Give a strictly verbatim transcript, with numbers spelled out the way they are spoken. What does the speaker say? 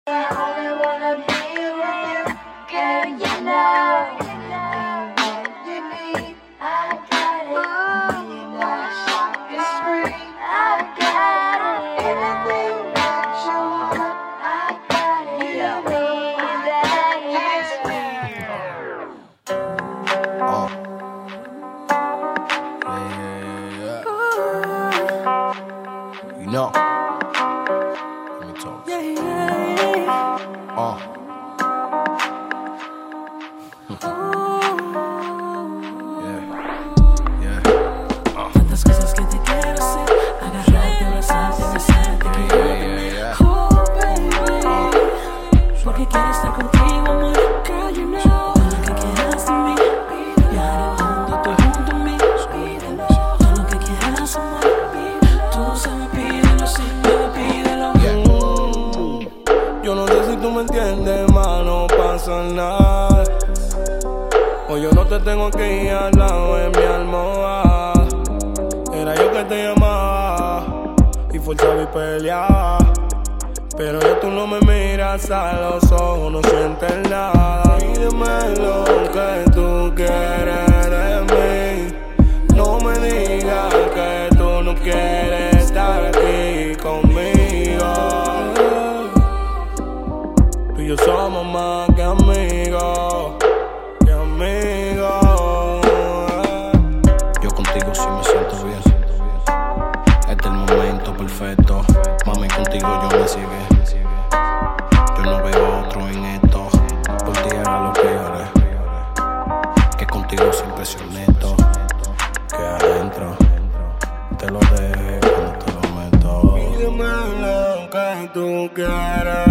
I only wanna be with you, girl, you know. What you need, I got it. You wanna shop is free, I got it. Anything that you want, I got it. You need that, Oh. Yeah, yeah, yeah. You know. Let me talk. Oh. Yeah. Yeah. Oh. Tantas cosas que te quiero hacer, agarrarte, abrazarte, besarte, que Yeah, yeah, yeah. oh, baby, porque quiero estar contigo, amor. Girl, you know, todo lo que quieras de mí, pídelo. Cuando tú junto a mí, pídelo. Todo lo que quieras, amor, pídelo. Tú sabes, pídelo, sí, pídelo. Yeah. Yo no sé si tú me entiendes, ma, no pasa nada. O yo no te tengo aquí al lado de mi almohada. Era yo que te llamaba y forzaba y peleaba. Pero ya tú no me miras a los ojos, no sientes nada. Pídeme lo que tú quieres de mí. No me digas que tú no quieres estar aquí conmigo. Tú y yo somos más que amigos, que amigos. Yo contigo sí me siento bien. Este es el momento perfecto. Mami, contigo yo me sigue. Yo no veo otro en esto. Por ti haga lo que haré. Que contigo siempre soy honesto. Que adentro te lo dejo cuando te lo meto. Pídeme lo que tú quieres